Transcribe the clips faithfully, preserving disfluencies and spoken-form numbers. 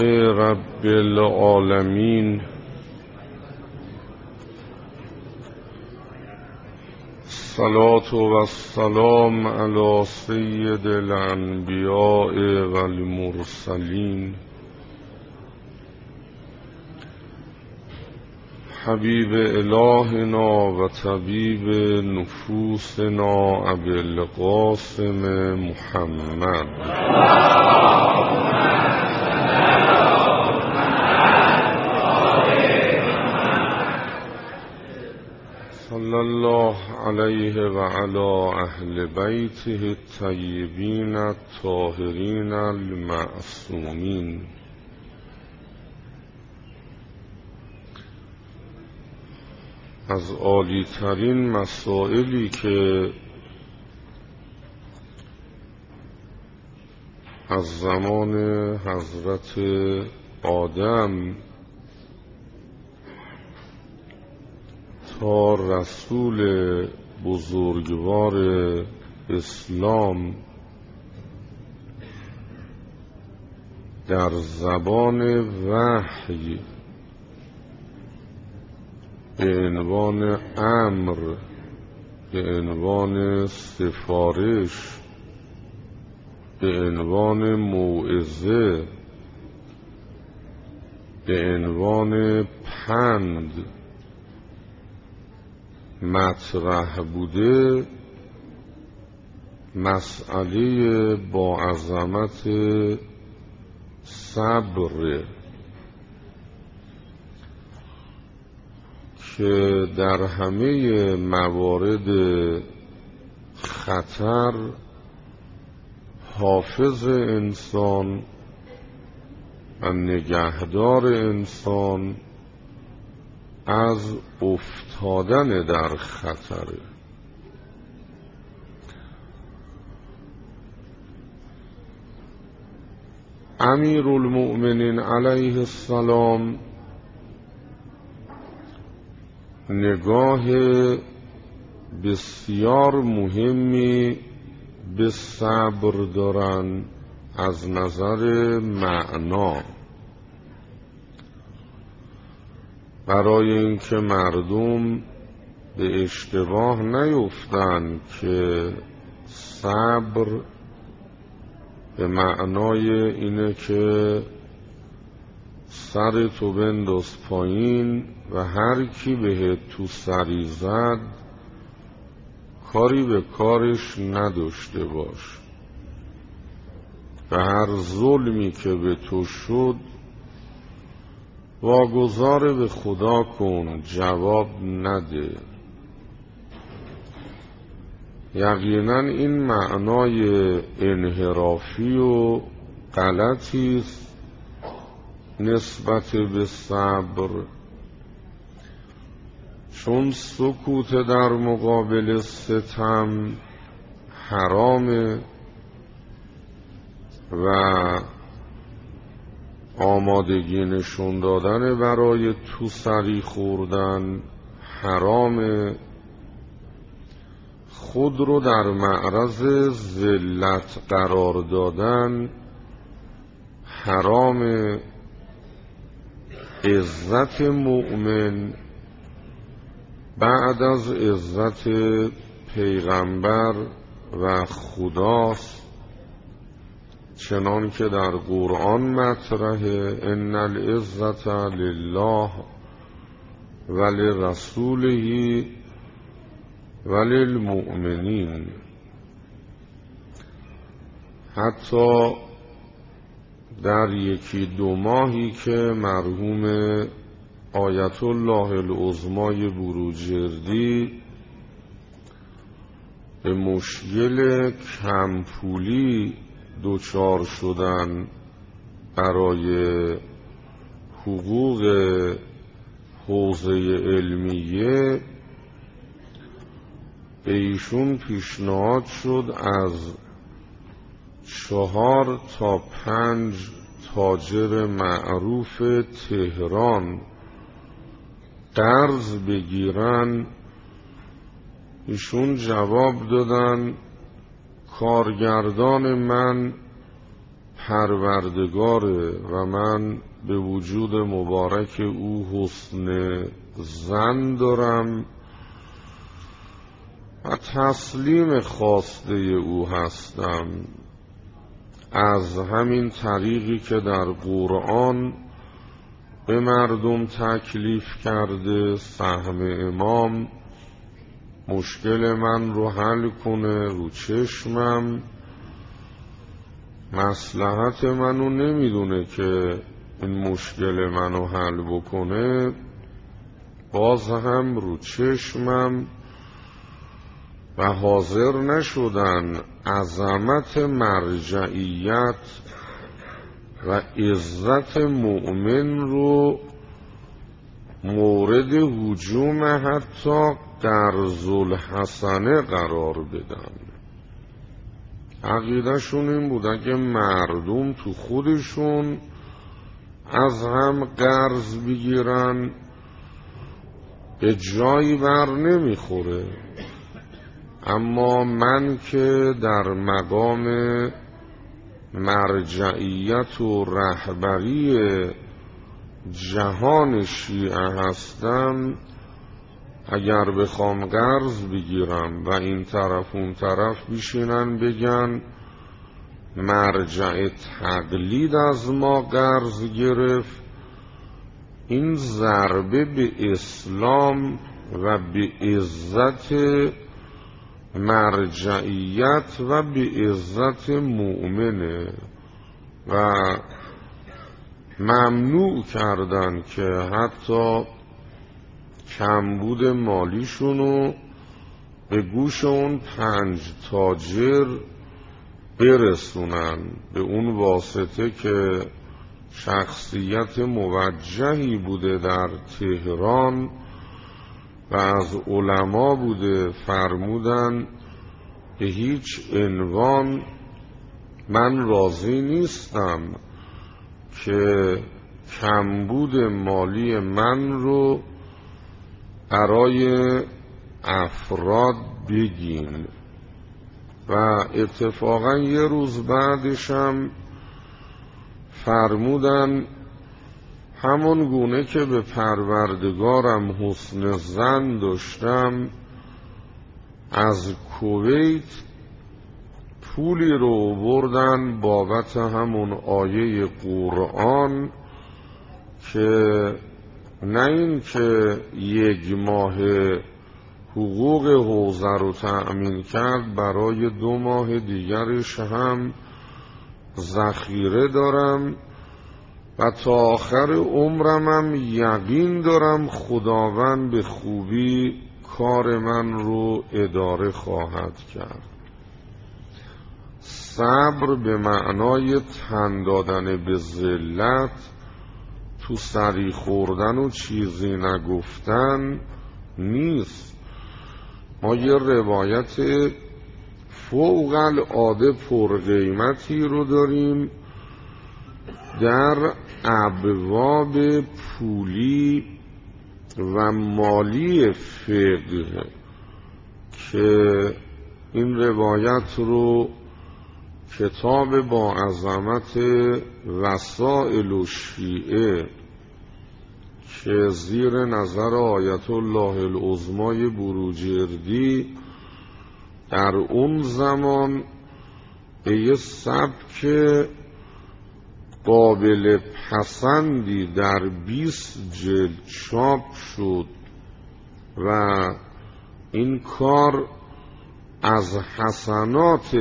رب العالمین صلاة و السلام علی سید الانبیاء و المرسلین حبیب الهنا و طبیب نفوسنا ابی القاسم محمد صلی الله علیه و علی اهل بیته الطیبین الطاهرین المعصومین. از عالی ترین مسائلی که از زمان حضرت آدم تا رسول بزرگوار اسلام در زبان وحی به عنوان امر، به عنوان سفارش، به عنوان موعظه، به عنوان پند مطرح بوده، مسئله با عظمت صبر که در همه موارد خطر حافظ انسان و نگهدار انسان از افتادن در خطر. امیر المؤمنین علیه السلام نگاه بسیار مهمی به صبر دارن از نظر معنا، برای اینکه مردم به اشتباه نیفتند که صبر به معنای اینه که سر تو بنداز پایین و هر کی بهت تو سری زد کاری به کارش نداشته باش و هر ظلمی که به تو شد واگذار به خدا کن، جواب نده. یقینا این معنای انحرافی و غلطی است نسبت به صبر، چون سکوت در مقابل ستم حرامه و آمادگی نشون دادن برای تو سری خوردن حرامه، خود رو در معرض ذلت قرار دادن حرامه. عزت مؤمن بعد از عزت پیغمبر و خداست، چنان که در قرآن مطرحه ان العزت لله ولرسوله وللمؤمنین. حتی در یکی دو ماهی که مرحوم آیت الله العظمای بروجردی به مشکل کمپولی دوچار شدن برای حقوق حوزه علمیه، به ایشون پیشنهاد شد از چهار تا پنج تاجر معروف تهران قرض بگیرن. ایشون جواب دادن کارگردان من پروردگاره و من به وجود مبارک او حسن ظن دارم و تسلیم خواسته او هستم. از همین طریقی که در قرآن به مردم تکلیف کرده سهم امام مشکل من رو حل کنه، رو چشمم، مصلحت منو نمیدونه که این مشکل منو حل بکنه، باز هم رو چشمم و حاضر نشدن عظمت مرجعیت و عزت مؤمن رو مورد هجوم حتی قرض الحسنه قرار بدن. عقیدهشون این بود اگه مردم تو خودشون از هم قرض بگیرن به جایی بر نمیخوره، اما من که در مقام مرجعیت و رهبری جهان شیعه هستم، اگر بخوام قرض بگیرم و این طرف اون طرف بشینن بگن مرجع تقلید از ما قرض گرفت، این ضربه به اسلام و به عزت مرجعیت و به عزت مؤمنه و ممنوع کردن که حتی کمبود مالیشونو به گوش اون پنج تاجر برسونن، به اون واسطه که شخصیت موجهی بوده در تهران و از علما بوده، فرمودن به هیچ عنوان من راضی نیستم که کمبود مالی من رو برای افراد بگین. و اتفاقا یه روز بعدشم فرمودن همون گونه که به پروردگارم حسن ظن داشتم، از کویت پولی رو بردن بابت همون آیه قرآن که نه این که یک ماه حقوق حوزه رو تأمین کرد، برای دو ماه دیگرش هم ذخیره دارم و تا آخر عمرم هم یقین دارم خداوند به خوبی کار من رو اداره خواهد کرد. صبر به معنای تن دادن به ذلت، تو سری خوردن و چیزی نگفتن نیست. ما یه روایت فوق العاده پرقیمتی رو داریم در ابواب پولی و مالی فقه که این روایت رو کتاب با عظمت وسائل الشیعه که زیر نظر آیت الله العظمای بروجردی در اون زمان به یه سبک قابل پسندی در بیست جلد چاپ شد و این کار از حسنات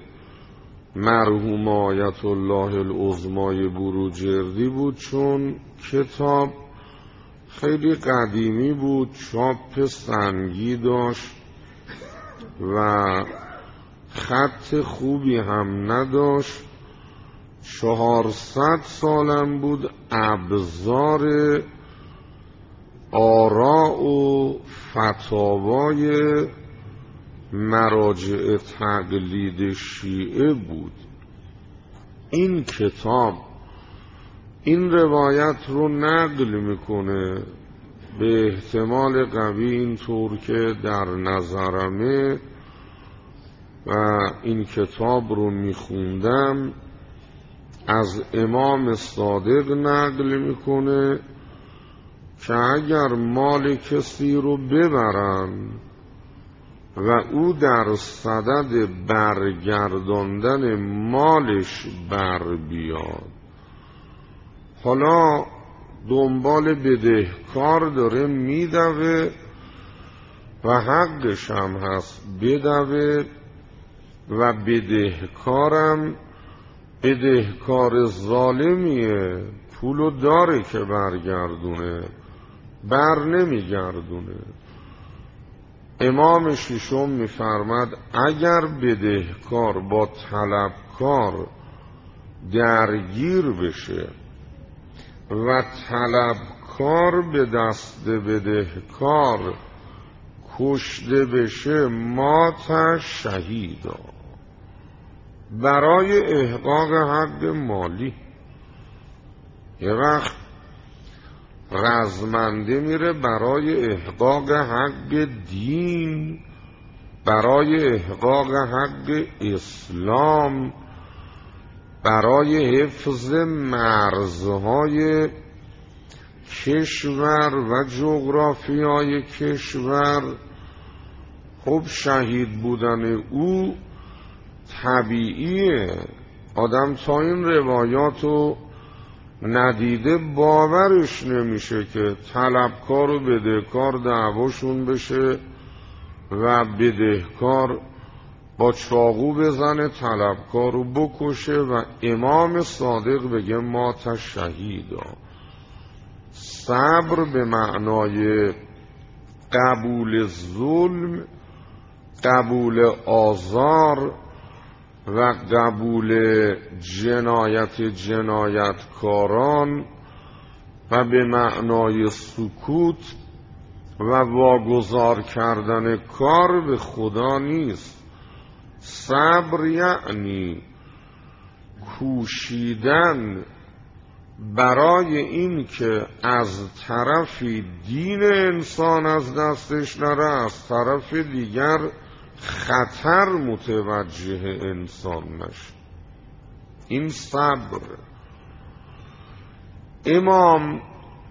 مرحوم آیت الله العظمای بروجردی بود، چون کتاب خیلی قدیمی بود، چاپ سنگی داشت و خط خوبی هم نداشت. چهارصد سالم بود ابزار آراء و فتاوای مراجع تقلید شیعه بود. این کتاب این روایت رو نقل میکنه، به احتمال قوی اینطور که در نظرمه و این کتاب رو میخوندم از امام صادق نقل میکنه که اگر مال کسی رو ببرن و او در صدد برگرداندن مالش بر بیاد، حالا دنبال بدهکار داره میدوه و حقش هم هست بدوه و بدهکارم بدهکار ظالمیه، پولو داره که برگردونه، بر نمیگردونه. امام ششم میفرماد اگر بدهکار با طلبکار درگیر بشه و طلبکار به دست بدهکار کشته بشه، مات شهیدا، برای احقاق حق مالی. یه وقت رزمنده میره برای احقاق حق دین، برای احقاق حق اسلام، برای حفظ مرزهای کشور و جغرافیای کشور. خب شهید بودن او طبیعیه. آدم تا این روایاتو ندیده باورش نمیشه که طلبکار و بدهکار دعواشون بشه و بدهکار با چاقو بزنه طلبکار رو بکشه و امام صادق بگه مات شهیدا. صبر به معنای قبول ظلم، قبول آزار و قبول جنایت جنایتکاران و به معنای سکوت و واگذار کردن کار به خدا نیست. صبر یعنی کوشیدن برای این که از طرفی دین انسان از دستش نره، از طرف دیگر خطر متوجه انسان نشه. این صبر. امام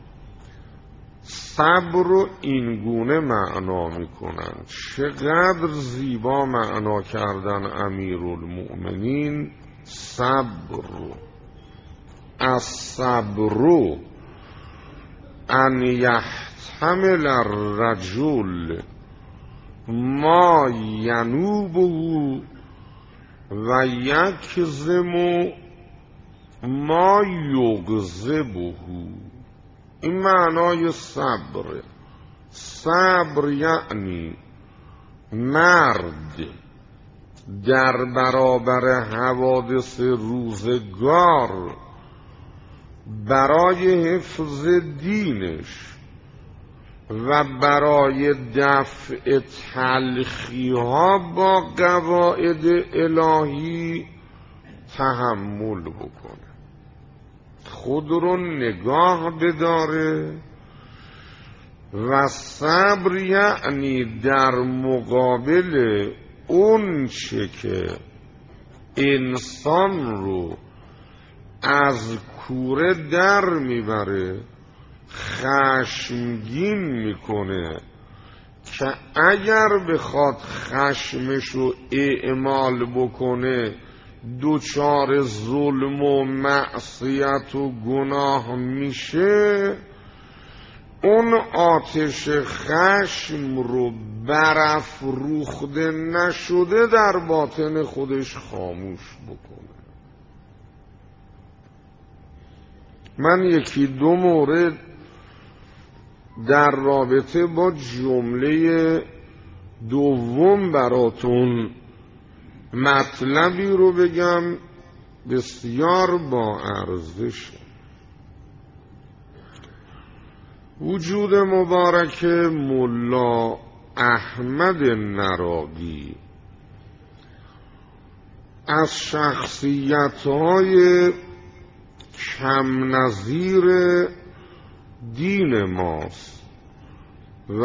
صبر رو این گونه معنا میکنن. چقدر زیبا معنا کردن امیرالمؤمنین صبر رو. از صبر ان یحتمل الرجل ما ینوبه و یکظم ما یغضبه. این معنای صبر. صبر یعنی مرد در برابر حوادث روزگار برای حفظ دینش و برای دفع تلخی ها با قواعد الهی تحمل بکنه، خود رو نگاه بداره. و صبر یعنی در مقابل اون چه که انسان رو از کوره در میبره، خشمگین میکنه که اگر بخواد خشمشو اعمال بکنه دوچار ظلم و معصیت و گناه میشه، اون آتش خشم رو برافروخته نشده در باطن خودش خاموش بکنه. من یکی دو مورد در رابطه با جمله دوم براتون مطلبی رو بگم بسیار با ارزش. وجود مبارک ملا احمد نراقی از شخصیت‌های کم نظیر دین ماست و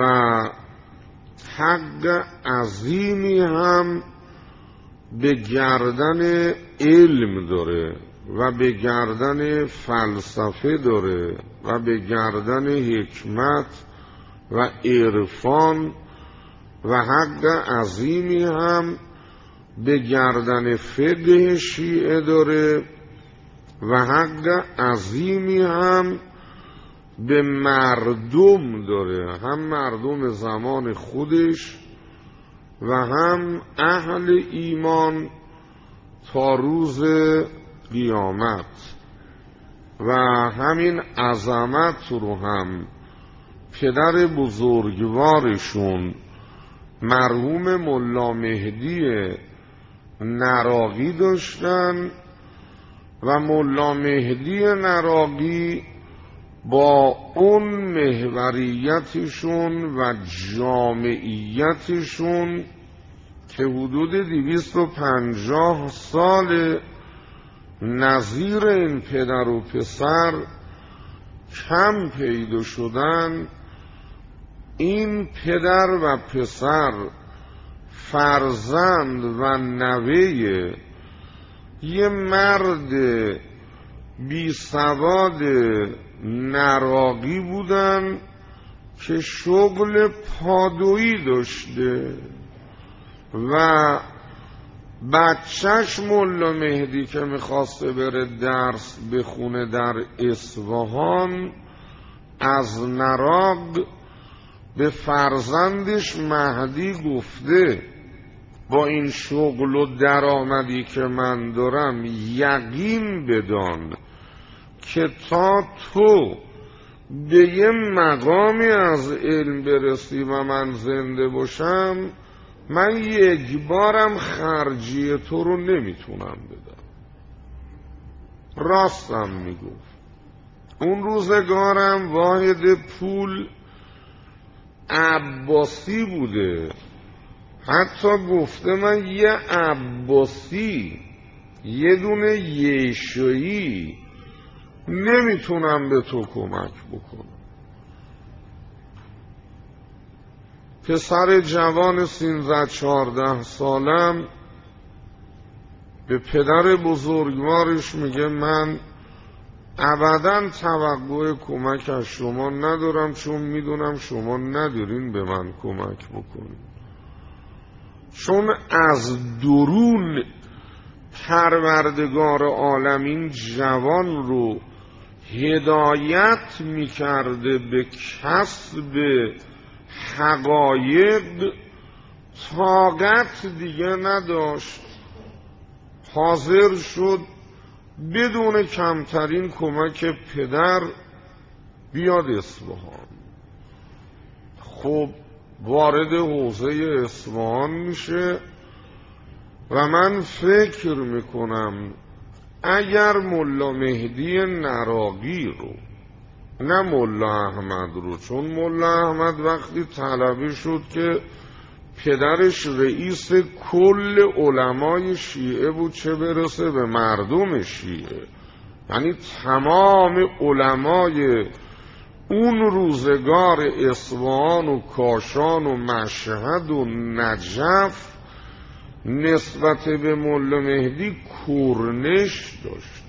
حق عظیمی هم به گردن علم داره و به گردن فلسفه داره و به گردن حکمت و عرفان و حق عظیمی هم به گردن فقه شیعه داره و حق عظیمی هم به مردم داره، هم مردم زمان خودش و هم اهل ایمان تا روز قیامت. و همین عظمت رو هم پدر بزرگوارشون مرحوم ملا مهدی نراقی داشتن و ملا مهدی نراقی با اون محوریتشون و جامعیتشون که حدود دویست و پنجاه سال نظیر این پدر و پسر کم پیدا شدن، این پدر و پسر فرزند و نوه یه مرد بی سواد نراقی بودن که شغل پادویی داشته و بچهش ملا مهدی که میخواسته بره درس بخونه در اصفهان از نراق به فرزندش مهدی گفته با این شغل و درآمدی که من دارم یقین بدان که تا تو به یه مقامی از علم برسی و من زنده باشم من یک بارم خرجی تو رو نمیتونم بدم. راستم میگفت. اون روزگارم واحد پول عباسی بوده، حتی گفته من یه عباسی یه دونه یشایی نمیتونم به تو کمک بکنم. پسر جوان سیزده چهارده سالم به پدر بزرگوارش میگه من ابداً توقع کمک از شما ندارم چون میدونم شما ندارین به من کمک بکنین، چون از درون پروردگار عالمین جوان رو هدایت میکرده به کسب حقایق، طاقت دیگه نداشت، حاضر شد بدون کمترین کمک پدر بیاد اصفهان. خب وارد حوزه اصفهان میشه و من فکر میکنم اگر ملا مهدی نراقی رو نه ملا احمد رو، چون ملا احمد وقتی طلبه شد که پدرش رئیس کل علمای شیعه بود چه برسه به مردم شیعه، یعنی تمام علمای اون روزگار اصفهان و کاشان و مشهد و نجف نسبت به ملا مهدی کورنش داشتن.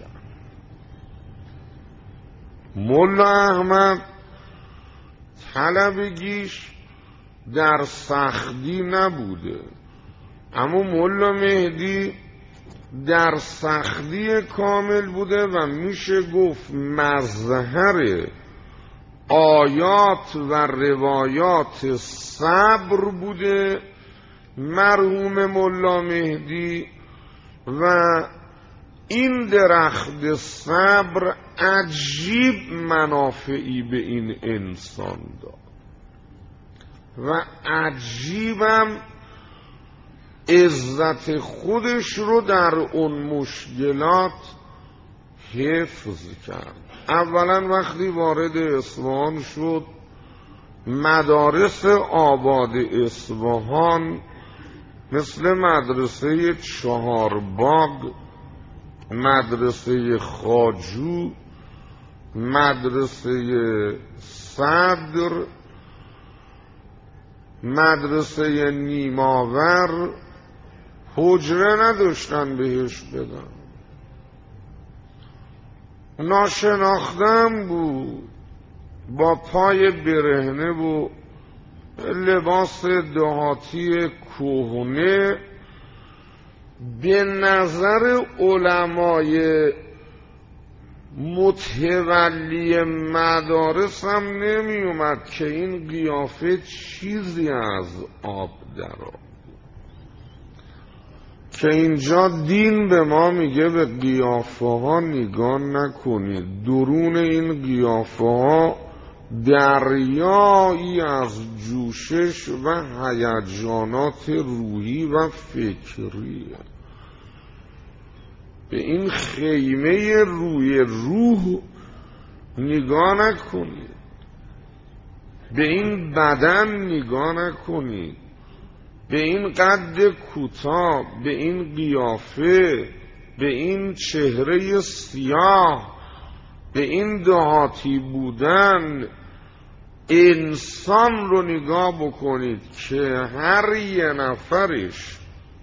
ملا احمد طلبگیش در سختی نبوده، اما ملا مهدی در سختی کامل بوده و میشه گفت مظهر آیات و روایات صبر بوده مرحوم ملا مهدی. و این درخت صبر عجیب منافعی به این انسان داد و عجیبم عزت خودش رو در اون مشکلات حفظ کرد. اولا وقتی وارد اصفهان شد مدارس آباد اصفهان مثل مدرسه چهارباغ، مدرسه خواجو، مدرسه صدر، مدرسه نیماور حجره نداشتن بهش بدن. ناشناختم بود، با پای برهنه و لباس دهاتی کهنه. به نظر علمای متولی مدارس هم نمی اومد که این قیافه چیزی از آب درآمد، که اینجا دین به ما میگه به قیافه ها نگاه نکنید، درون این قیافه ها دریایی از جوشش و هیجانات روحی و فکریه. به این خیمه روی روح نگاه نکنید، به این بدن نگاه نکنید، به این قد کوتاه، به این قیافه، به این چهره سیاه، به این دهاتی بودن. انسان رو نگاه بکنید که هر یه نفرش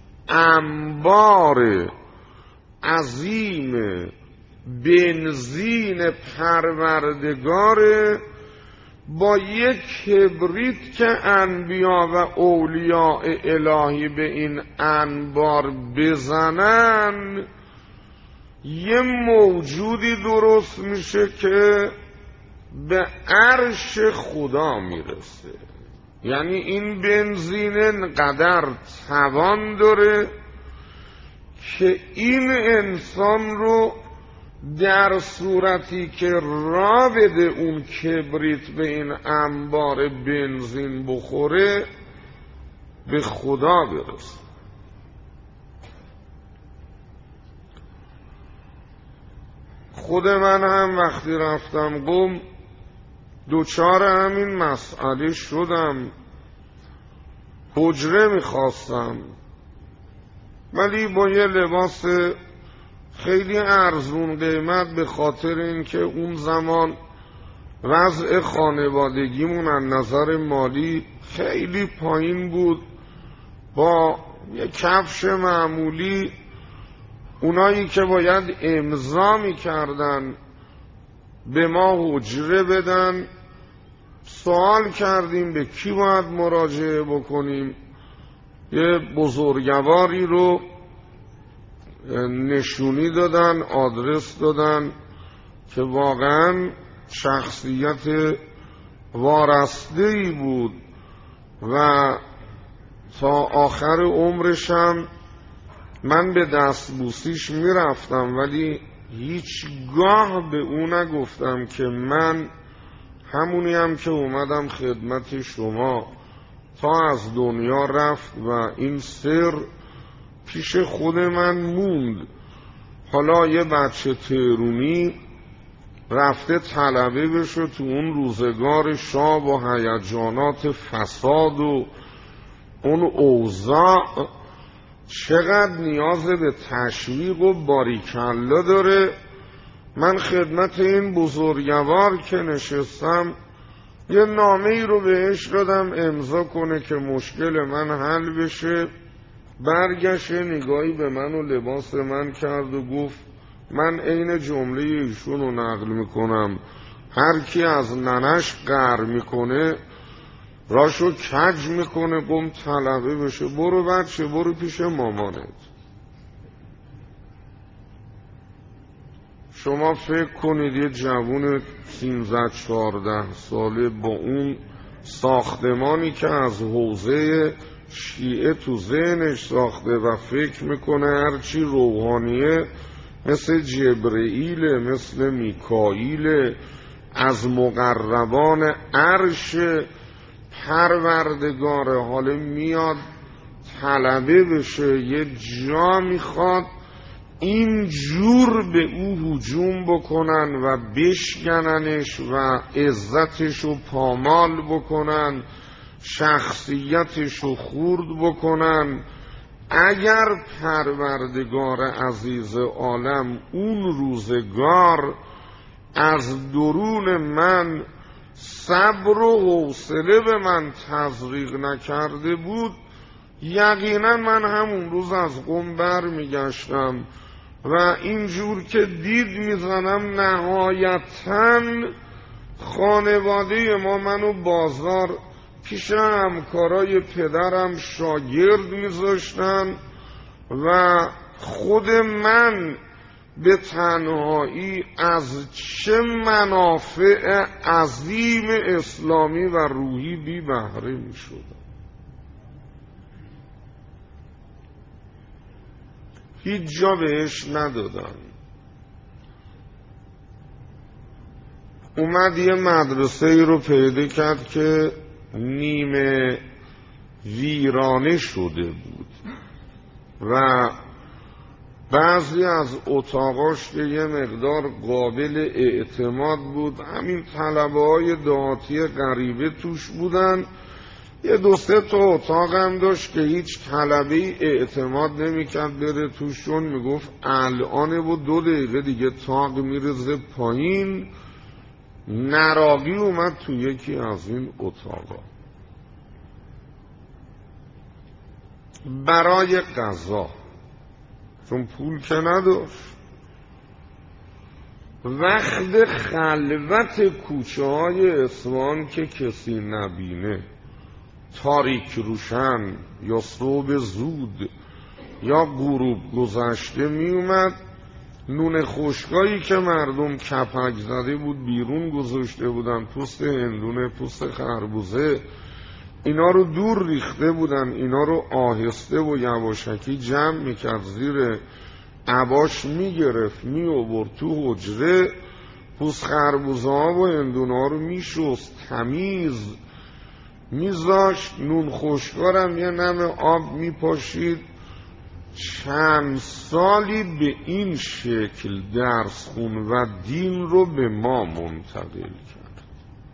انبار عظیم بنزین پروردگاره، با یک کبریت که انبیا و اولیاء الهی به این انبار بزنن، یه موجودی درست میشه که به عرش خدا میرسه. یعنی این بنزین انقدر توان داره که این انسان رو در صورتی که را بده اون کبریت به این انبار بنزین بخوره، به خدا برسه. خود من هم وقتی رفتم قم دوچار همین مسئله شدم. حجره میخواستم، ولی با یه لباس خیلی ارزون قیمت، به خاطر اینکه اون زمان وضع خانوادگیمون از نظر مالی خیلی پایین بود، با یه کفش معمولی اونایی که باید امضا میکردن به ما حجره بدن، سوال کردیم به کی باید مراجعه بکنیم. یه بزرگواری رو نشونی دادن، آدرس دادن که واقعا شخصیت وارسته‌ای بود و تا آخر عمرشم من به دستبوسیش میرفتم، ولی هیچگاه به او نگفتم که من همونی هم که اومدم خدمت شما. تا از دنیا رفت و این سر پیش خود من موند. حالا یه بچه تهرونی رفته طلبه بشه تو اون روزگار شاه و هیجانات فساد و اون اوضاع، چقدر نیاز به تشویق و باریکلا داره. من خدمت این بزرگوار که نشستم یه نامه ای رو بهش دادم امضا کنه که مشکل من حل بشه. برگشت نگاهی به من و لباس من کرد و گفت من عین جمله ایشون رو نقل میکنم، هر کی از ننش قهر میکنه راشو کج میکنه قم طلبه بشه. برو بچه، برو پیش مامانت. شما فکر کنید یه جوون سیزده چهارده ساله با اون ساختمانی که از حوزه شیعه تو ذهنش ساخته و فکر میکنه هرچی روحانیه مثل جبرئیل، مثل میکائیل، از مقربان عرش پروردگاره، حالا میاد طلبه بشه، یه جا میخواد این جور به او هجوم بکنن و بشکننش و عزتش رو پامال بکنن، شخصیتش رو خورد بکنن. اگر پروردگار عزیز عالم اون روزگار از درون من صبر و حوصله به من تزریق نکرده بود، یقینا من همون روز از قم بر میگشتم و اینجور که دید میزنم نهایتاً خانواده ما منو بازار پیش همکارای پدرم شاگرد میذاشتن و خود من به تنهایی از چه منافع عظیم اسلامی و روحی بی بهره می شدم. هیچ جا بهش ندادن. اومد یه مدرسه ای رو پیدا کرد که نیمه ویرانه شده بود و بعضی از اتاقاش که یه مقدار قابل اعتماد بود، همین طلبه های دهاتی غریبه توش بودن. یه دو سه تا اتاق هم داشت که هیچ طلبه اعتماد نمی‌کرد بره توش، چون میگفت الان و دو دقیقه دیگه طاق میرزه پایین. نراقی اومد تو یکی از این اتاقا برای غذا، چون پول که نداشت. وقت خلوت کوچه های اصفهان که کسی نبینه، تاریک روشن یا صبح زود یا غروب گذشته می اومد، نون خشکایی که مردم کپک زده بود بیرون گذاشته بودن، پوست هندونه، پوست خربوزه، اینا رو دور ریخته بودن، اینا رو آهسته و یواشکی جمع میکرد، زیر عباش میگرفت میآورد تو حجره، پوست خربوزه ها و هندونه ها رو میشست، تمیز میذاشت، نون خشکارم یه نم آب میپاشید. چند سالی به این شکل درس خون و دین رو به ما منتقل کرد.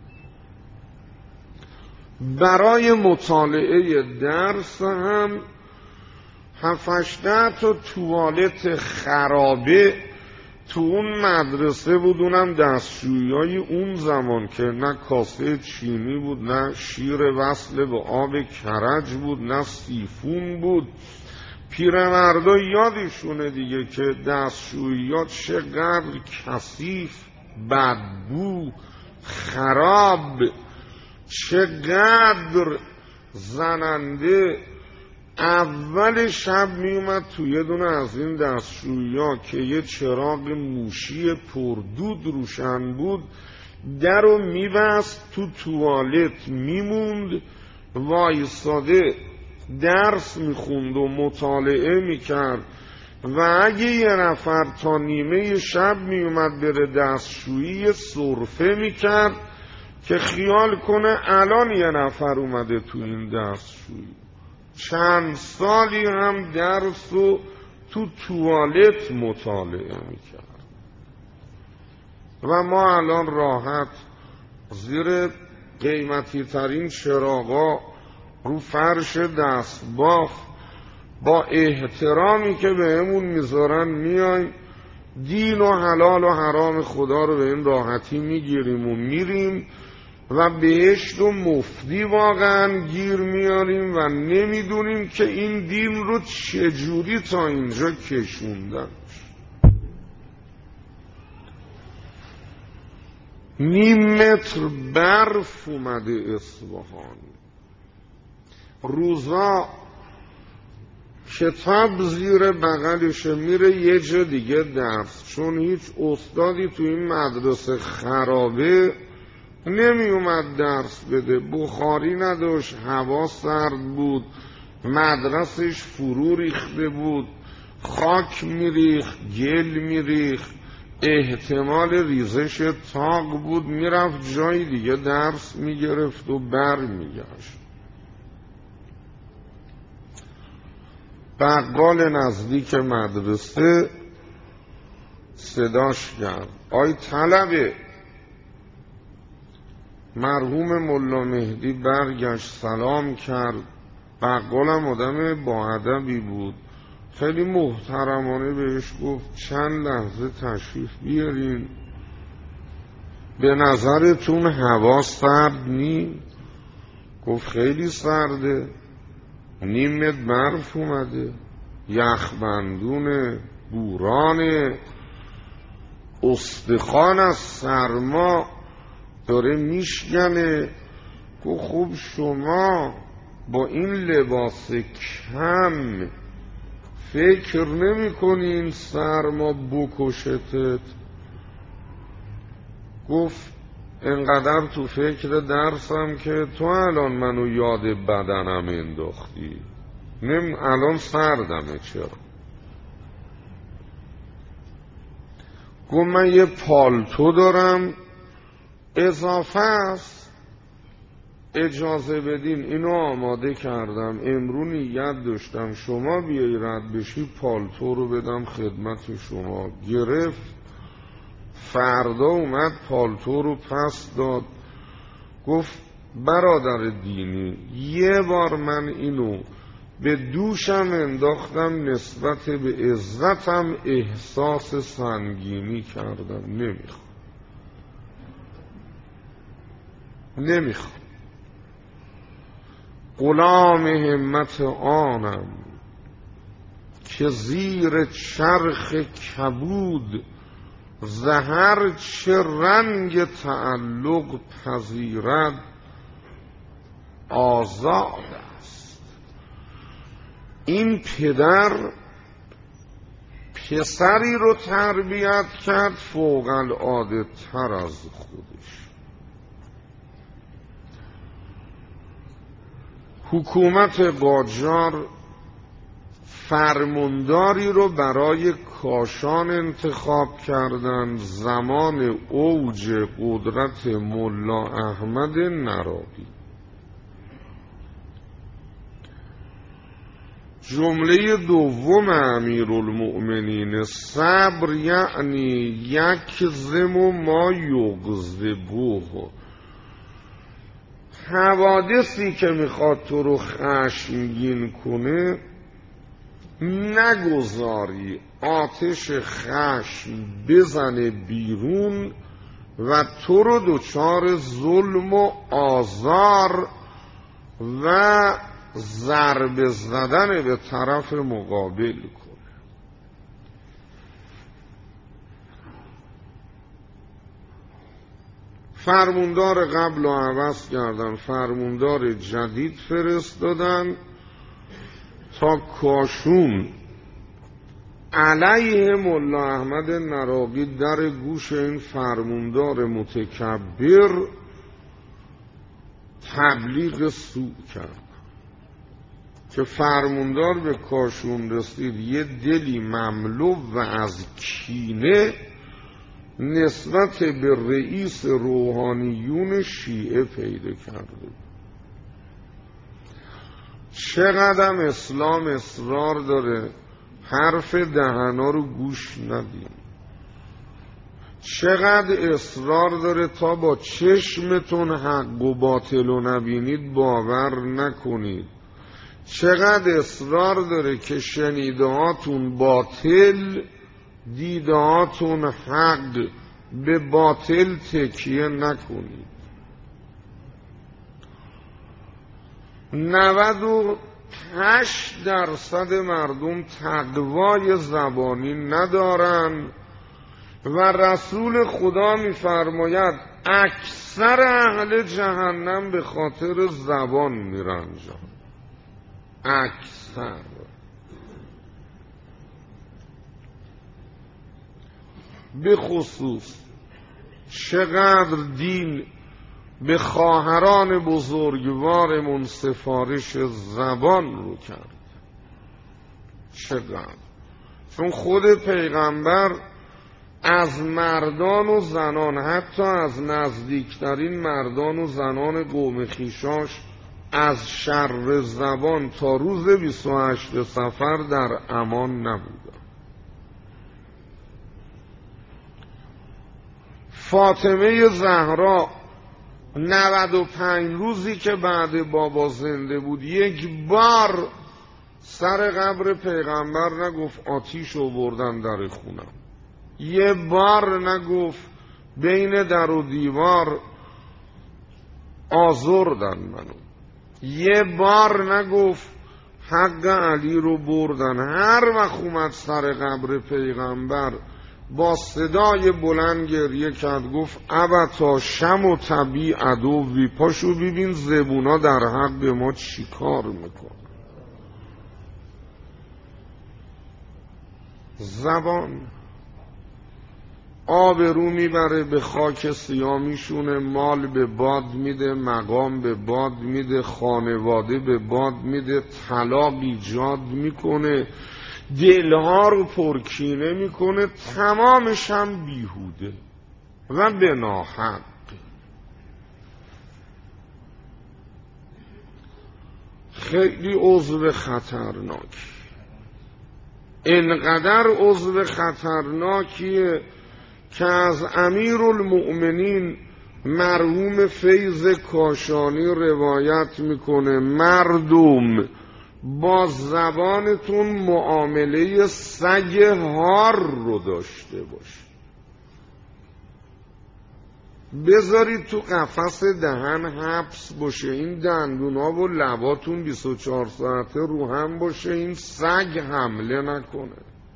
برای مطالعه درس هم هفتشده تا توالت خرابه تو اون مدرسه بود، اونم دستشویی های اون زمان که نه کاسه چینی بود، نه شیر وصل به آب کرج بود، نه سیفون بود. پیرمردا یادشونه دیگه که دستشوییات چقدر کثیف، بدبو، خراب، چقدر زننده. اول شب می اومد توی یه دونه از این دستشویی‌ها که یه چراغ موشی پردود روشن بود، در رو میبست، تو توالت میموند، وایساده درس میخوند و مطالعه میکرد و اگه یه نفر تا نیمه شب میومد بره دستشویی سرفه میکرد که خیال کنه الان یه نفر اومده تو این دستشویی. چند سالی هم درس رو تو توالت مطالعه میکرد و ما الان راحت زیر قیمتی ترین چراغا رو فرش دست باف با احترامی که بهمون میذارن میایم دین و حلال و حرام خدا رو به این راحتی میگیریم و میریم و بهشت و مفتی واقعا گیر میاریم و نمیدونیم که این دین رو چجوری تا اینجا کشوندن. نیم متر برف اومده اصفهان، روزا کتاب زیر بغلشه میره یه جا دیگه درس، چون هیچ استادی تو این مدرسه خرابه نمی اومد درس بده، بخاری نداشت، هوا سرد بود، مدرسش فرو ریخته بود، خاک میریخت، گل میریخت، احتمال ریزش تاق بود، میرفت جای دیگه درس میگرفت و بر میگشت. بقال نزدیک مدرسه صداش کرد، آی طلبه. مرحوم ملا مهدی برگشت سلام کرد. بقالم آدم با ادبی بود، خیلی محترمانه بهش گفت چند لحظه تشریف بیارین، به نظرتون هوا سرد نی؟ گفت خیلی سرده، نیم متر برف اومده، یخبندونه، بوران استخوان از سرما داره میشکنه. گفت خب شما با این لباس کم فکر نمی کنی این سرما بکشتت؟ گفت انقدر تو فکر درسم که تو الان منو یاد بدنم انداختی، نم الان سردمه. چرا؟ گفت من یه پالتو دارم اضافه است، اجازه بدین اینو آماده کردم، امرو نیت داشتم شما بیایی رد بشی پالتو رو بدم خدمت شما. گرفت، فردا اومد پالتو رو پس داد. گفت برادر دینی یه بار من اینو به دوشم انداختم، نسبت به عزتم احساس سنگینی کردم، نمیخوام نمیخوام غلام همت آنم که زیر چرخ کبود، زهر چه رنگ تعلق پذیرد آزاد است. این پدر پسری رو تربیت کرد فوق العاده تر از خودش. حکومت قاجار فرمانداری رو برای کاشان انتخاب کردن زمان اوج قدرت ملا احمد نراقی. جمله دوم امیرالمؤمنین صبر یعنی یکظم ما یغضبه. حوادثی که میخواد تو رو خشمگین کنه نگذاری آتش خشم بزنه بیرون و تو رو دچار ظلم و آزار و ضربه زدن به طرف مقابل کنه. فرموندار قبل رو عوض کردن، فرموندار جدید فرستادن تا کاشون علیه ملا احمد نراقی در گوش این فرموندار متکبر تبلیغ سوء کرد. که فرموندار به کاشون رسید یه دلی مملو و از کینه نسبت به رئیس روحانیون شیعه پیدا کرده. چقدر اسلام اصرار داره حرف دهنا رو گوش ندیم، چقدر اصرار داره تا با چشمتون حق و باطل رو نبینید باور نکنید، چقدر اصرار داره که شنیدهاتون باطل دیدهاتون حق، به باطل تکیه نکنید. نود و هشت درصد مردم تقوای زبانی ندارن و رسول خدا میفرماید اکثر اهل جهنم به خاطر زبان میرنجن. اکثر. به خصوص چقدر دین به خواهران بزرگوارمون سفارش زبان رو کرد. چقدر؟ چون خود پیغمبر از مردان و زنان، حتی از نزدیکترین مردان و زنان قوم خویشاش، از شر زبان تا روز بیست و هشت صفر در امان نبودن. فاطمه زهرا نود و پنج روزی که بعد بابا زنده بود یک بار سر قبر پیغمبر نگفت آتیش رو بردن در خونم، یه بار نگفت بین در و دیوار آزردن منو، یه بار نگفت حق علی رو بردن. هر وقت اومد سر قبر پیغمبر با صدای بلند گریه کرد، گفت ابتا شم و طبی عدوی. پاشو ببین زبونا در حق ما چی کار میکن. زبان آبرو میبره، به خاک سیاه میشونه، مال به باد میده، مقام به باد میده، خانواده به باد میده، طلاق ایجاد میکنه، دلها رو پرکینه میکنه، تمامش هم بیهوده و به ناحق. خیلی عضو خطرناکی، اینقدر عضو خطرناکیه که از امیرالمؤمنین مرحوم فیض کاشانی روایت میکنه مردم با زبانتون معامله سگ هار رو داشته باشید. بذارید تو قفس دهن حبس باشه، این دندونا و لباتون بیست و چهار ساعته رو هم باشه، این سگ حمله نکنه.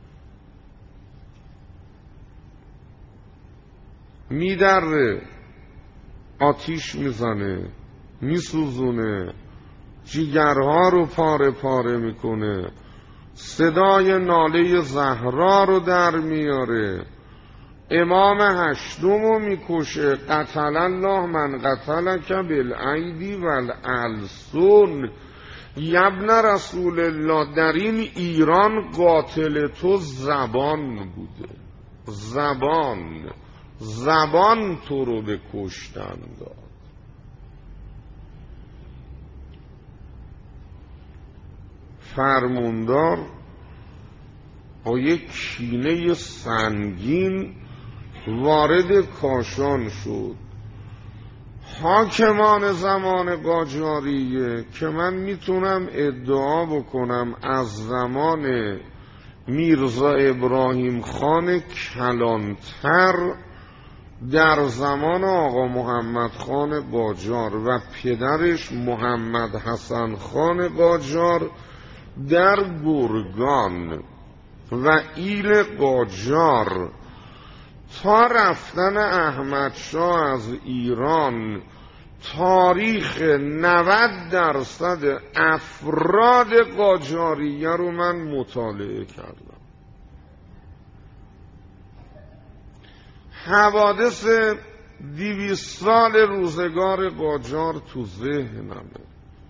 میدره، آتیش میزنه، میسوزونه، جیگرها رو پاره پاره میکنه، صدای ناله زهرا رو در میاره، امام هشتم رو میکشه. قتل الله من قتلک بالایدی والالسن. یبن رسول الله، در این ایران قاتل تو زبان بوده. زبان زبان تو رو به کشتن داد. فرماندار با یک کینه سنگین وارد کاشان شد. حاکمان زمان قاجاریه که من میتونم ادعا بکنم از زمان میرزا ابراهیم خان کلانتر در زمان آقا محمد خان قاجار و پدرش محمد حسن خان قاجار در گرگان و ایل قاجار تا رفتن احمد شاه از ایران، تاریخ نود درصد افراد قاجاریه رو من مطالعه کردم. حوادث دویست سال روزگار قاجار تو ذهنمه.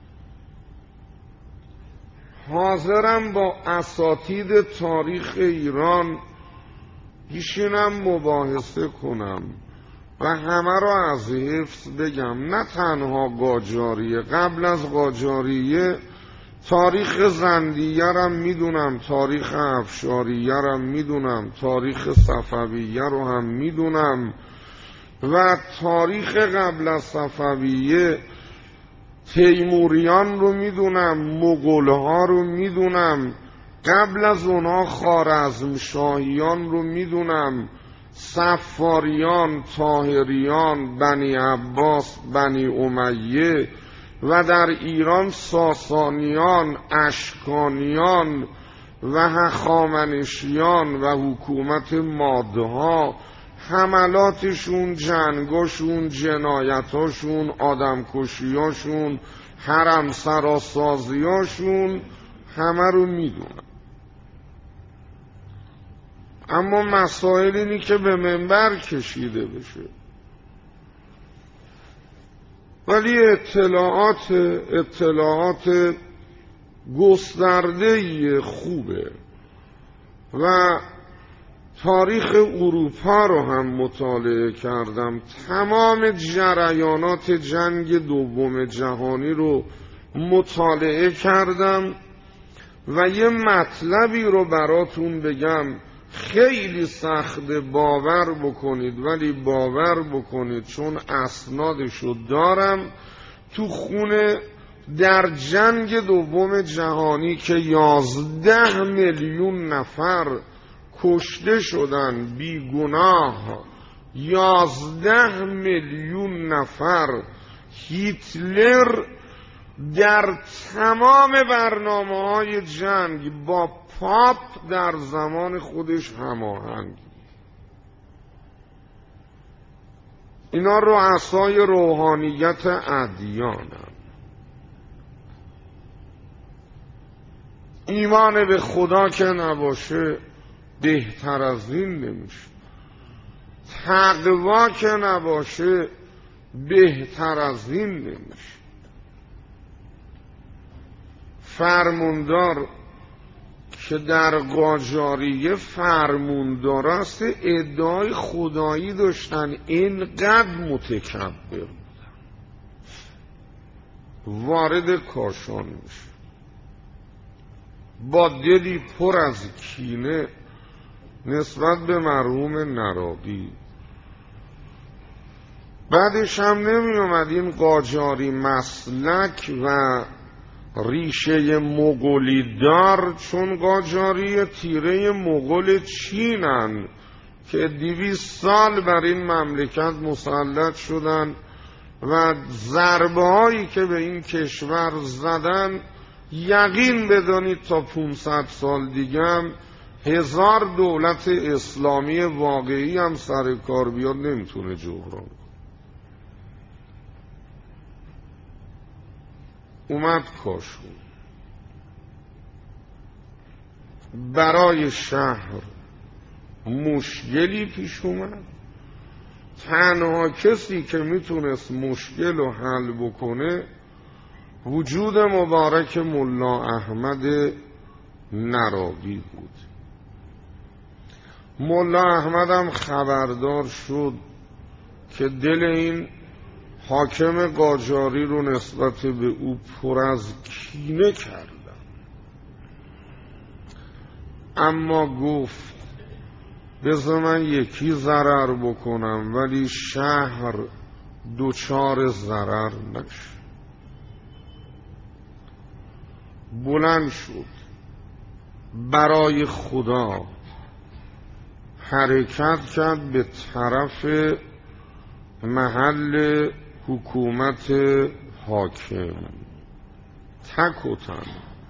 حاضرم با اساتید تاریخ ایران بشینم مباحثه کنم و همه را از حفظ بگم. نه تنها قاجاریه، قبل از قاجاریه تاریخ زندیه رم میدونم، تاریخ افشاریه رم میدونم، تاریخ صفویه رو هم میدونم و تاریخ قبل از صفویه تیموریان رو میدونم، مغولها رو میدونم، قبل از اونها خوارزمشاهیان رو میدونم، صفاریان، طاهریان، بنی عباس، بنی امیه و در ایران ساسانیان، اشکانیان و هخامنشیان و حکومت مادها، حملاتشون، جنگاشون، جنایتاشون، آدمکشیاشون، حرم سراسازیاشون، همه رو میدونم. اما مسائل اینی که به منبر کشیده بشه. ولی اطلاعات اطلاعات گسترده‌ای خوبه و تاریخ اروپا رو هم مطالعه کردم. تمام جریانات جنگ دوم جهانی رو مطالعه کردم و یه مطلبی رو براتون بگم، خیلی سخت باور بکنید ولی باور بکنید چون اسنادشو دارم. تو خونه در جنگ دوم جهانی که یازده میلیون نفر کشته شدن بیگناه، یازده میلیون نفر، هیتلر در تمام برنامه‌های جنگ با پاپ در زمان خودش هماهنگ. اینا رؤسای روحانیت ادیانن. ایمان به خدا که نباشه بهتر از این نمیشه. تقوا که نباشه بهتر از این نمیشه. فرموندار که در قاجاریه فرموندار است ادعای خدایی داشتن، اینقدر متکبر بودن. وارد کاشان میشه با دلی پر از کینه نسبت به مرحوم نراقی. بعدش هم نمی اومد این قاجاری مسلک و ریشه مغولی دار، چون قاجاری تیره مغول چینن که دویست سال بر این مملکت مسلط شدن و ضربه هایی که به این کشور زدن یقین بدانید تا پونصد سال دیگه هم هزار دولت اسلامی واقعی هم سر کار بیاد نمیتونه جبران. اومد کاشون. برای شهر مشکلی پیش اومد. تنها کسی که میتونست مشکل رو حل بکنه وجود مبارک ملا احمد نراقی بود. ملا احمد هم خبردار شد که دل این حاکم قاجاری رو نسبت به او پر از کینه کردن، اما گفت بذار من یکی ضرر بکنم ولی شهر دوچار ضرر نشه. بلند شد برای خدا حرکت کرد به طرف محل حکومت حاکم، تک و تن.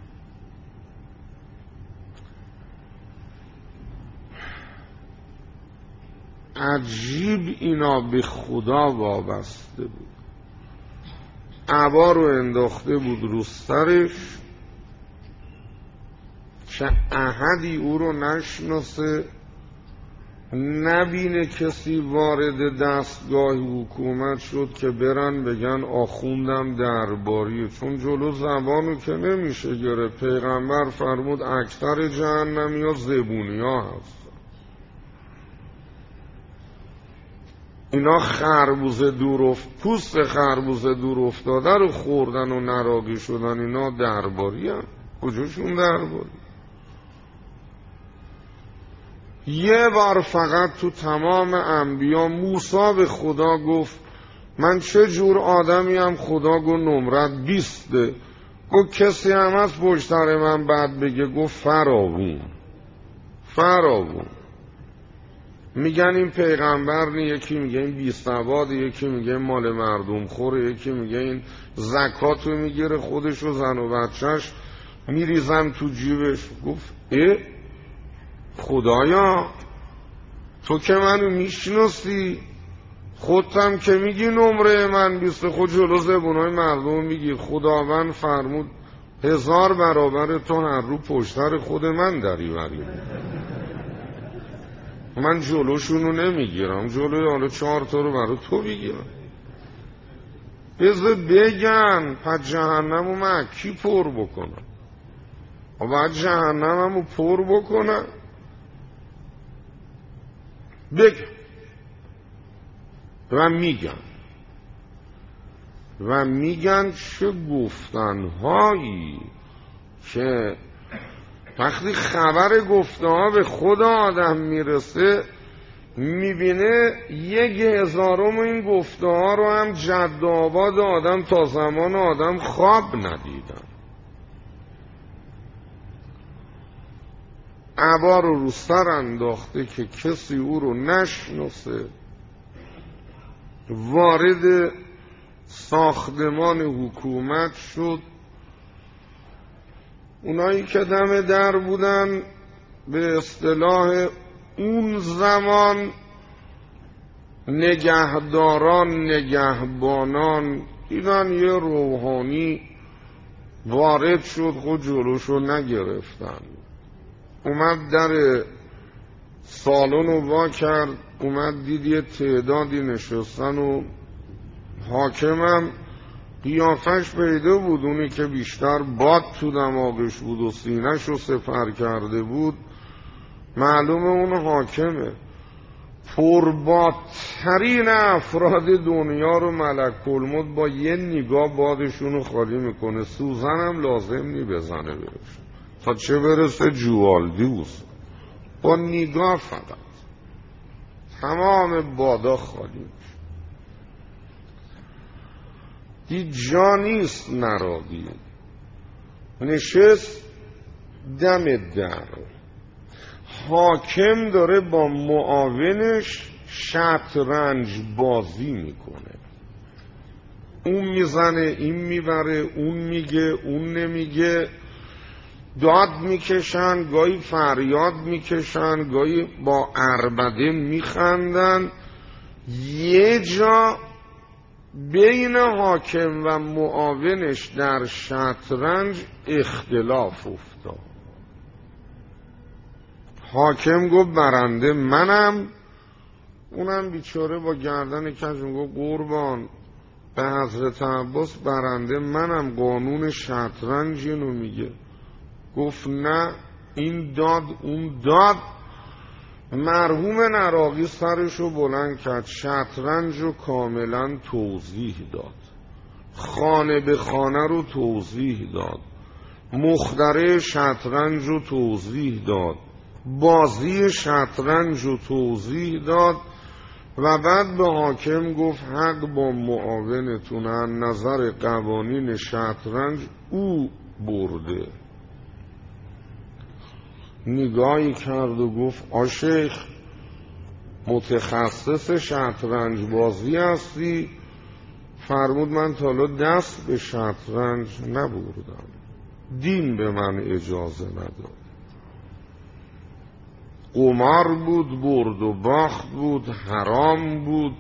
عجیب اینا به خدا وابسته بود. عبا رو انداخته بود رو سرش که احدی او رو نشناسه، نبینه کسی وارد دستگاه حکومت شد که برن بگن آخوندم درباریه، چون جلو زبانو که نمیشه گرفت. پیغمبر فرمود اکثر جهنمی ها زبونی ها هست. اینا خربوزه دور افت پوست خربوزه دور افتاده رو خوردن و نراقی شدن. اینا درباری هم کجاشون درباری؟ یه بار فقط تو تمام انبیا موسی به خدا گفت من چه جور آدمیم؟ خدا گفت نمرت بیسته. گفت کسی هم از پشت سر من بعد بگه؟ گفت فراوون فراوون. میگن این پیغمبر نی، یکی میگه این بیسواد، یکی میگه مال مردم خوره، یکی میگه این زکاتو میگیره خودش و زن و بچهش میریزن تو جیبش. گفت اه خدایا تو که منو میشناسی، خودتم که میگی نمره من بیسته، خود جلو زبونای مردم میگی. خداوند فرمود هزار برابر تو هر رو پشتر خود من دریوری. من جلوشونو نمیگیرم، جلوی حالا چهار تا رو برای تو بگیرم. بذار بگن پس جهنمو من کی پر بکنم؟ و بعد جهنممو پر بکنم بگن و میگن و میگن چه گفتنهایی که وقتی خبر گفته ها به خود آدم میرسه میبینه یک هزارم این گفته ها رو هم جد آباد آدم تا زمان آدم خواب ندیدن. عبا رو رو سر انداخته که کسی او رو نشناسه، وارد ساختمان حکومت شد. اونایی که دم در بودن به اصطلاح اون زمان نگهداران، نگهبانان، دیدن یه روحانی وارد شد، خود جلوشو نگرفتن. اومد در سالن رو وا کرد، اومد دید یه تعدادی نشستن و حاکمم قیافش پیدا بود، اونی که بیشتر باد تو دماغش بود و سینه‌ش رو سپر کرده بود معلومه اون حاکمه. پربادترین افراد دنیا رو ملک الموت با یه نگاه بادشون رو خالی میکنه، سوزنم لازم نی بزنه بهش تا چه برسه جوالدیوس، با نگاه فقط تمام بادا خالی میشه. دید جا نیست نراقی، نشست دم در. حاکم داره با معاونش شطرنج بازی میکنه، اون میزنه این میبره، اون میگه اون نمیگه، داد میکشن، گاهی فریاد میکشن، گاهی با عربده میخندن. یه جا بین حاکم و معاونش در شطرنج اختلاف افتاد. حاکم گفت برنده منم، اونم بیچاره با گردن کج گفت قربان به حضرت عباس برنده منم، قانون شطرنج اینو میگه. گفت نه این داد اون داد. مرحوم نراقی سرشو بلند کرد، شطرنج رو کاملا توضیح داد، خانه به خانه رو توضیح داد، مخترع شطرنج رو توضیح داد، بازی شطرنج رو توضیح داد و بعد به حاکم گفت حق با معاونتون، از نظر قوانین شطرنج او برده. نگاهی کرد و گفت آشیخ متخصص شطرنج بازی هستی؟ فرمود من تا حالا دست به شطرنج نبردم، دین به من اجازه نداد. قمار بود، برد و باخت بود، حرام بود.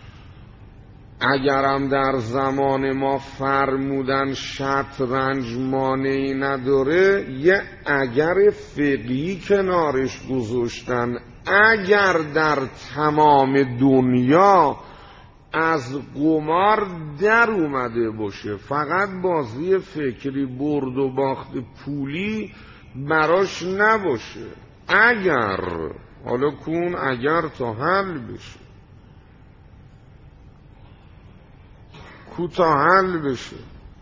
اگرم در زمان ما فرمودن شطرنج مانعی نداره، یه اگر فقهی کنارش گذاشتن. اگر در تمام دنیا از قمار در اومده باشه، فقط بازی فکری، برد و باخت پولی براش نباشه، اگر حالا کون اگر تا حل بشه، کوتا حل بشه.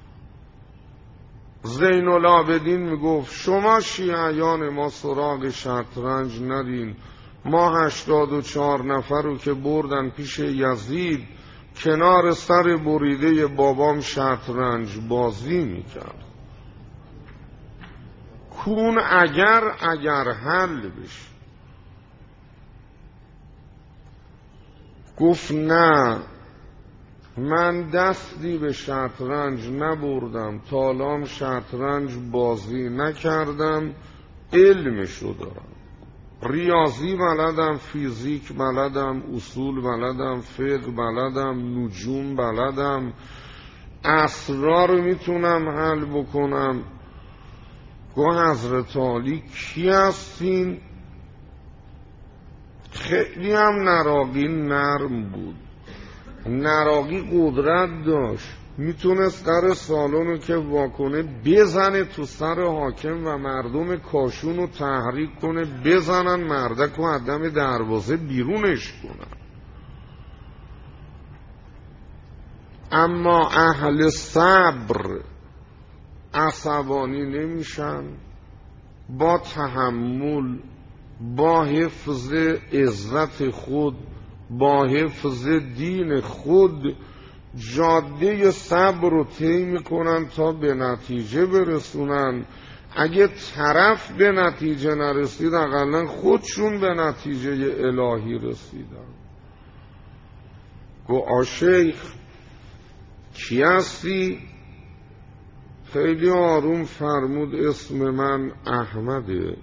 زین العابدین میگفت شما شیعیان ما سراغ شطرنج ندین، ما هشتاد و چهار نفر رو که بردن پیش یزید کنار سر بریده بابام شطرنج بازی میکرد. کون اگر اگر حل بشه. گفت نه من دستی به شطرنج نبردم، تالام شطرنج بازی نکردم، علمشو دارم، ریاضی بلدم، فیزیک بلدم، اصول بلدم، فقه بلدم، نجوم بلدم، اسرار میتونم حل بکنم. گفت حضرت عالی کی هستین؟ خیلی هم نراقی نرم بود، نراقی قدرت داشت، میتونست در سالونو که واکنه بزنه تو سر حاکم و مردم کاشون رو تحریک کنه، بزنن مردک و عدم دروازه بیرونش کنن. اما اهل صبر عصبانی نمیشن، با تحمل، با حفظ عزت خود، با حفظ دین خود جاده صبر رو طی میکنن تا به نتیجه برسونن. اگه طرف به نتیجه نرسید اقلا خودشون به نتیجه الهی رسیدن. گو آشیخ کی هستی؟ خیلی آروم فرمود اسم من احمده،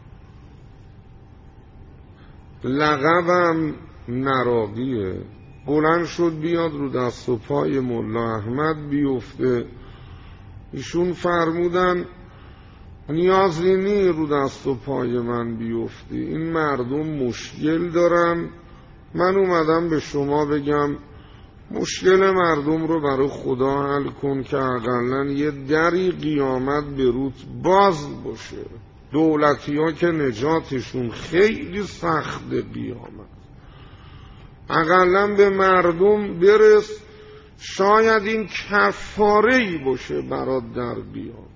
لقبم نراقیه. بلند شد بیاد رو دست و پای ملا احمد بیفته. ایشون فرمودن نیازی نی رو دست و پای من بیفتی، این مردم مشکل دارن، من اومدم به شما بگم مشکل مردم رو برای خدا حل کن که اقلن یه دری قیامت به روت باز باشه. دولتی ها که نجاتشون خیلی سخت قیامت، اقلن به مردم برس، شاید این کفاره‌ای باشه برات در بیان.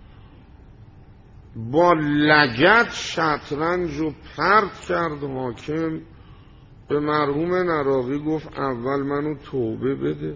با لگد شطرنج و پرت کرد حاکم. به مرحوم نراقی گفت اول منو توبه بده،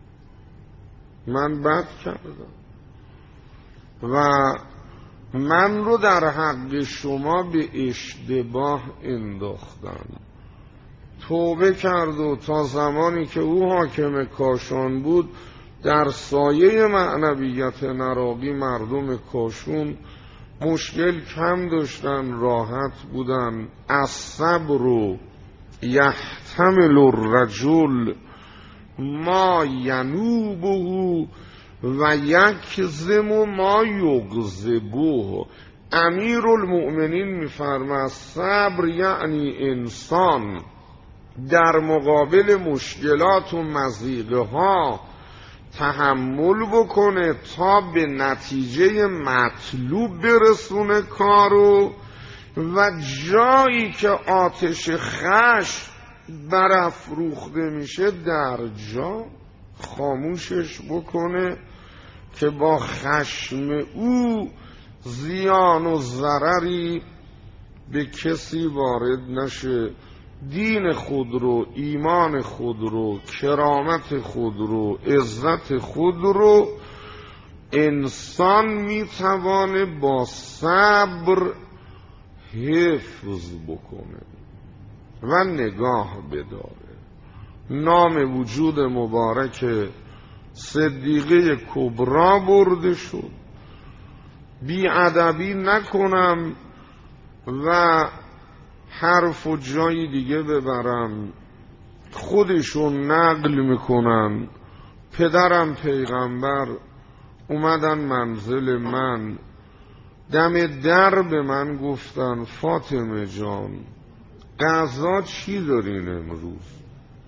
من بد کردم و من رو در حق شما به اشتباه انداختم. توبه کرد و تا زمانی که او حاکم کاشان بود در سایه معنویت نراقی مردم کاشون مشکل کم داشتن، راحت بودن. الصبر یحتمل الرجل ما ینوبه و یکظم ما یغضبه. امیر المؤمنین میفرماید صبر یعنی انسان در مقابل مشکلات و مضیقه ها تحمل بکنه تا به نتیجه مطلوب برسونه کارو، و جایی که آتش خشم برافروخته میشه در جا خاموشش بکنه که با خشم او زیان و ضرری به کسی وارد نشه. دین خود رو، ایمان خود رو، کرامت خود رو، عزت خود رو انسان میتوانه با صبر حفظ بکنه و نگاه بداره. نام وجود مبارک صدیقه کبرا برده شد. بی‌ادبی نکنم و حرف و جایی دیگه ببرم، خودشون نقل میکنن. پدرم پیغمبر اومدن منزل من، دم در به من گفتن فاطمه جان غذا چی دارین امروز؟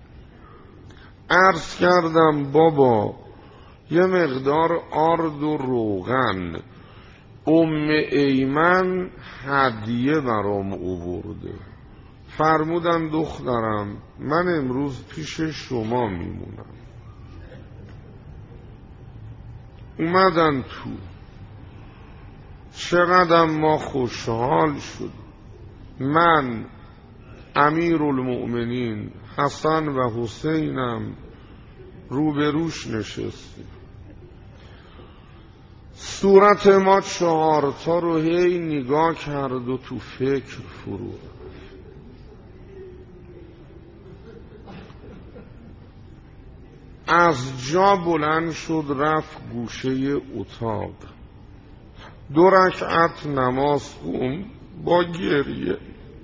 عرض کردم بابا یه مقدار آرد و روغن، ام ایمن هدیه برام آورده. فرمودن دخترم من امروز پیش شما میمونم. اومدن تو، چقدر ما خوشحال شد. من امیر المؤمنین حسن و حسینم روبروش نشستیم. صورت ما چهارتا رو هی نگاه کرد و تو فکر فرو. از جا بلند شد رفت گوشه اتاق، دو رکعت نماز خوند با گریه.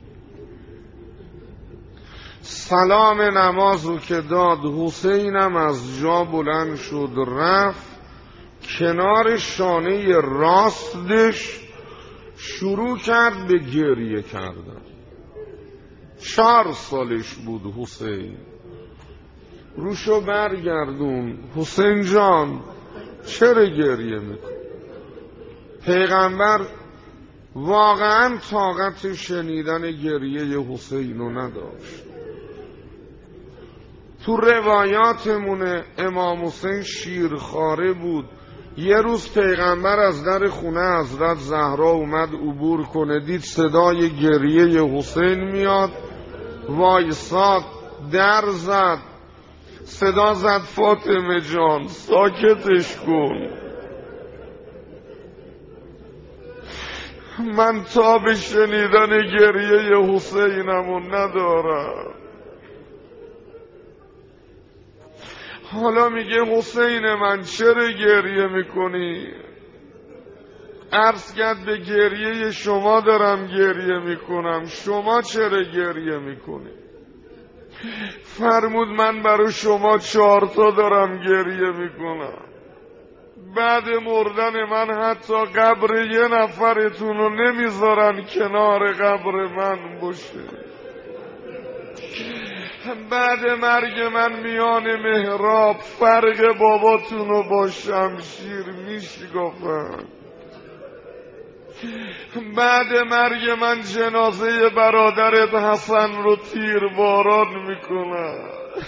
سلام نماز رو که داد حسینم از جا بلند شد رفت کنار شانه راستش، شروع کرد به گریه کردن. چهار سالش بود حسین. روشو برگردون حسین جان چرا گریه میکن؟ پیغمبر واقعا طاقت شنیدن گریه حسین رو نداشت. تو روایاتمونه امام حسین شیرخواره بود. یه روز پیغمبر از در خونه حضرت زهرا اومد عبور کنه، دید صدای گریه حسین میاد، وایساد، در زد، صدا زد فاطمه جان ساکتش کن، من تاب شنیدن گریه حسینمو ندارم. حالا میگه حسین من چرا گریه میکنی؟ عرض کرد به گریه شما دارم گریه میکنم، شما چرا گریه میکنی؟ فرمود من برای شما چهارتا دارم گریه میکنم. بعد مردن من حتی قبر یه نفرتون رو نمیذارن کنار قبر من باشه. بعد مرگ من میان محراب فرق باباتون رو با شمشیر میشکافن. بعد مرگ من جنازه برادرت حسن رو تیر باران میکنن.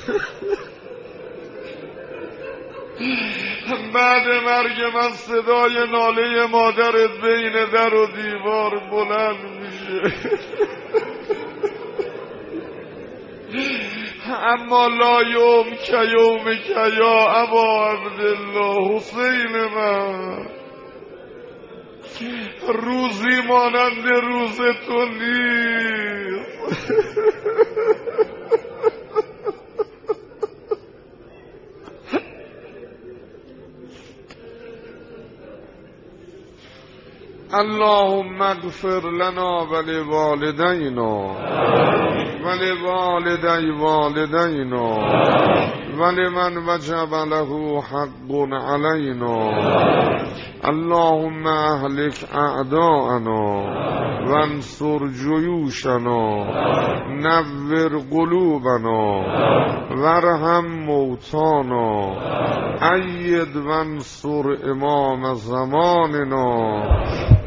بعد مرگ من صدای ناله مادرت بین در و دیوار بلند میشه. اما لا یوم که یوم که یا ابا عبدالله، حسین من روزی مانند روز تو نیست. اللهم اغفر لنا ولوالدینا ولوالدی والدینا ولمن وجب له حق علینا. اللهم اهلك اعداءنا وانصر جیوشنا نور قلوبنا وارحم موتانا اید وانصر امام زماننا